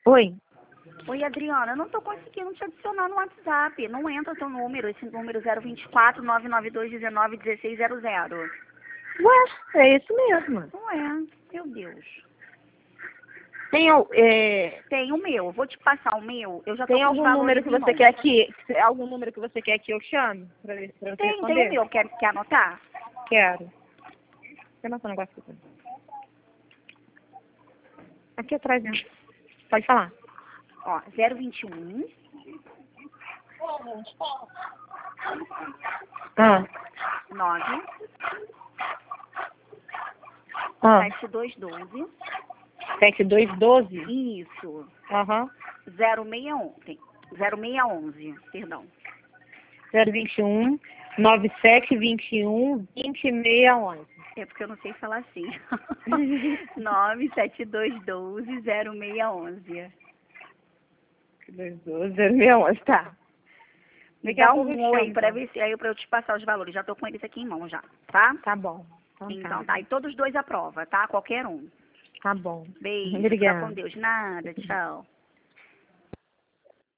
Oi. Oi, Adriana, eu não tô conseguindo te adicionar no WhatsApp. Não entra teu número, esse número 024 992 19 1600. Ué, é isso mesmo. Não é, meu Deus. Tem, Tem o meu, vou te passar o meu. Eu já tô tem com os algum número valores que em você mãos. quer que... Algum número que você quer que eu chame pra você Tem responder? o meu. Quer anotar? Quero. Deixa eu anotar um negócio aqui. Aqui atrás, né? Pode falar. Ó, 021 Ah. 9 Ah. 7212. 7212? Isso. Aham. 061. 0611, perdão. 021 9721 2611. É porque eu não sei falar assim. 97212 0611. 212 0611, tá. Me Daqui a dá pouco eu te um oi chamo, para então. ver se aí para eu te passar os valores. Já tô com eles aqui em mão já, tá? Tá bom. Então tá. E todos dois à prova, tá? Qualquer um. Tá bom. Beijo, fica com Obrigada. Deus. Nada, tchau.